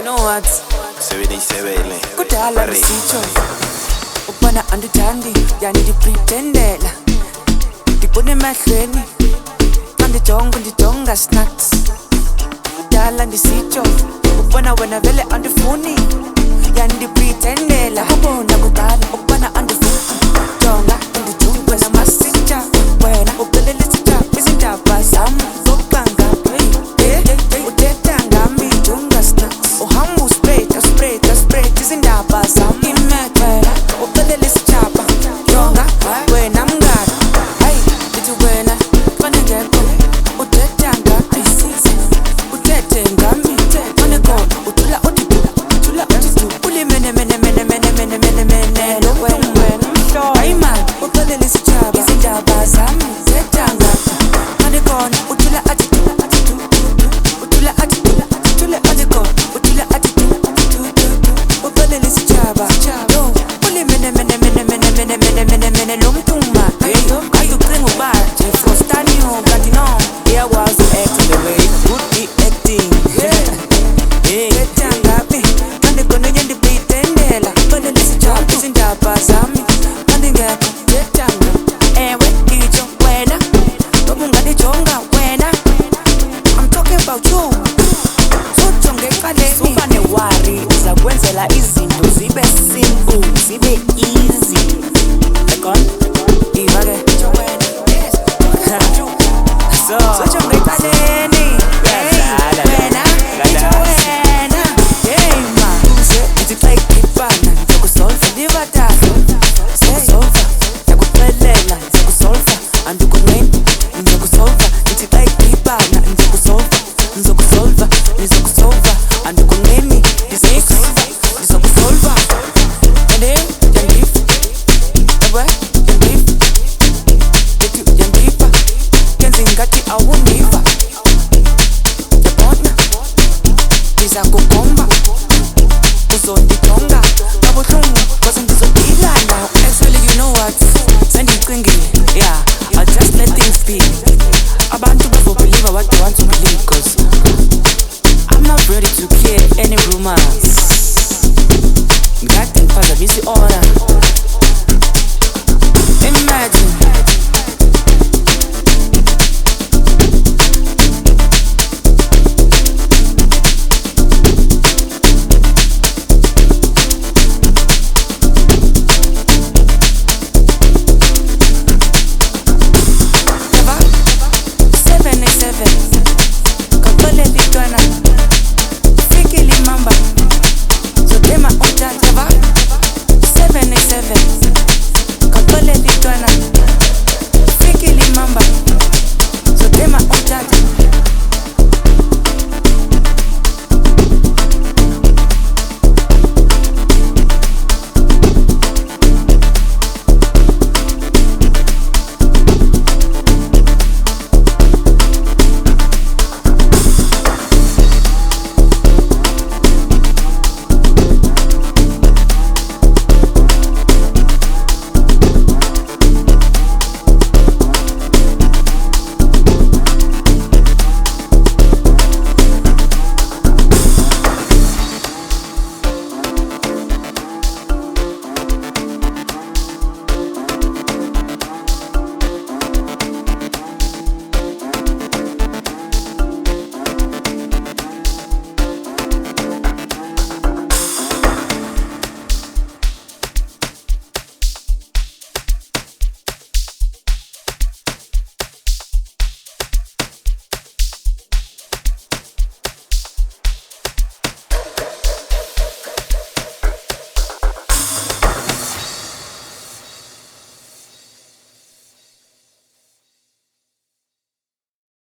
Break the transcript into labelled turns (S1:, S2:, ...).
S1: know what? Kudala ngisitsho ukubona andithandi yandiprintendela ndibone emahlweni xa ndijonga snacks. Kudala ndisitsho ukubona wena vele andifuni yandiprintendela ubona kudala ukubona andifuni jonga ndijonga wena masitsha wena uphelele sitsha izindaba zami zoqanga uthetha ngami jonga snacks uhamba uspread izindaba zami wena uphelele sitsha jonga wena mngani hayi ndithi wena fane ngekho uthetha ngami uthethe ngami fane khona uthula ulimene lo wena hayi man uphelele sitsha izindaba zami uthetha ngami fane khona uthula uphelele sitsha yo ulimene lo mthuma ayucinga uba nje frostanio kanti no iyakwazi uact the way good be acting ngaphi kanti khona nje ndipitendela uphelele sitsha izindaba zami kanti ngekho ngethanga ewe ngitsho wena nobungandijonga wena I'm talking about you sojonge eqaleni ufane wari uzakwenzela izinto zibe simple zibe easy ekon iva-ke sojonge eqaleni wena ngitsho wena ma ndithi xa ikhipana ndizokusolva ndibathathu ndizokusolva ndiyakuxelela ndizokusolva andikonqeni ndizokusolva ndithi xa ikhipana ndizokusolva andikonqeni ndizokusolva yandiva kenze ngathi awundiva yabona ndiza kukomba uzondijonga kabuhlungu cause ndizodila now. Actually you know what sendiyicingile yeah I'll just let things be. Abantu bazobelieve what they want to believe cause I'm not ready to hear any rumors. Ngade ngiphazamisa i-order. Imagine